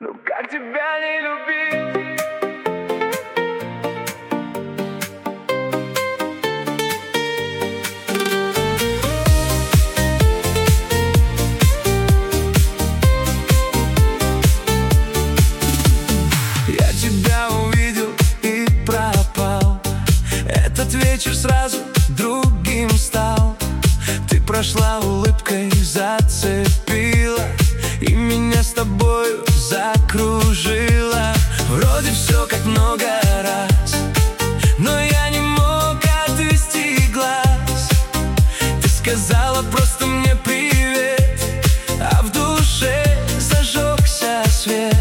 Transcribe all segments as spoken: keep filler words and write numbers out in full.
Ну как тебя не любить? Я тебя увидел и пропал. Этот вечер сразу другим стал. Ты прошла улыбкой, зацепила, и меня с тобою закружила. Вроде все как много раз, но я не мог отвести глаз. Ты сказала просто мне привет, а в душе зажегся свет.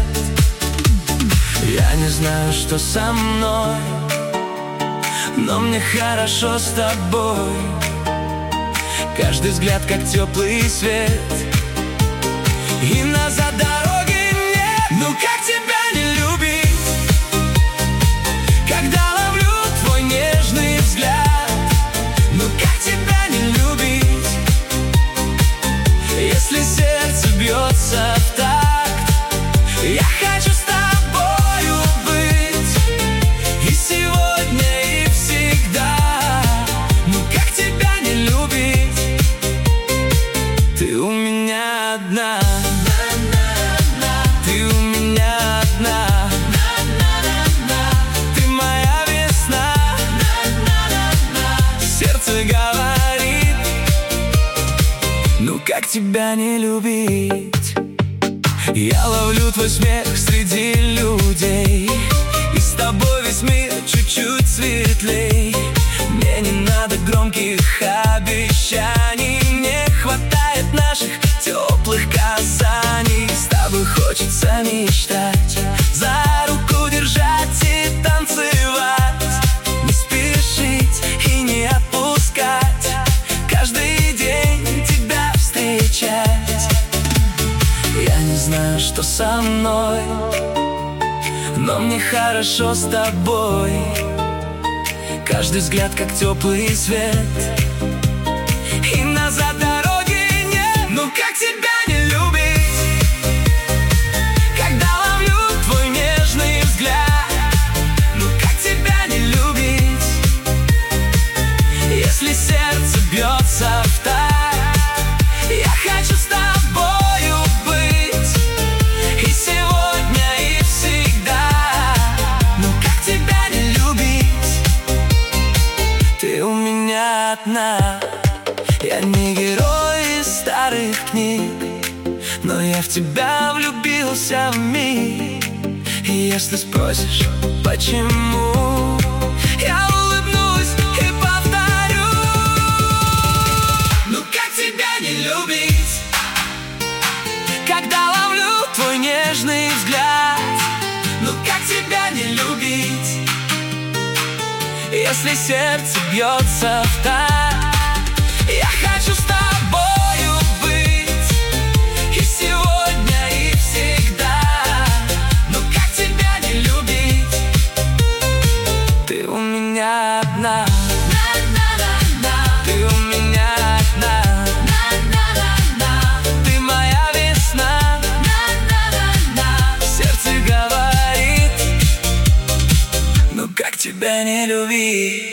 Я не знаю, что со мной, но мне хорошо с тобой. Каждый взгляд как теплый свет, и назад дороги нет. Ну как тебя не любить, когда ловлю твой нежный взгляд? Ну как тебя не любить, если сердце бьется в такт? Я хочу с тобою быть и сегодня, и всегда. Ну как тебя не любить, ты у меня одна. Ты у меня одна. Ты моя весна. Сердце говорит, ну как тебя не любить. Я ловлю твой смех среди людей, и с тобой весь мир чуть-чуть светлей. Мне не надо громких обещаний, мне хватает наших теплых касаний. С тобой хочется мечтать, за руку держать и танцевать, не спешить и не отпускать, каждый день тебя встречать. Я не знаю, что со мной, но мне хорошо с тобой. Каждый взгляд как теплый свет, и назад дороги нет. Ну как тебя не любить, когда ловлю твой нежный взгляд? Ну как тебя не любить, если сердце бьется в такт? Я хочу с тобою быть и сегодня, и всегда. Ну как тебя не любить, ты у меня одна. Я не герой из старых книг, но я в тебя влюбился вмиг. И если спросишь, почему, я улыбнусь и повторю: ну как тебя не любить, когда ловлю твой нежный взгляд? Ну как тебя не любить, если сердце бьется в такт? Я хочу с тобою быть и сегодня, и всегда. Ну как тебя не любить, ты у меня одна. Ты у меня одна. Ты моя весна. Сердце говорит, ну как тебя не любить.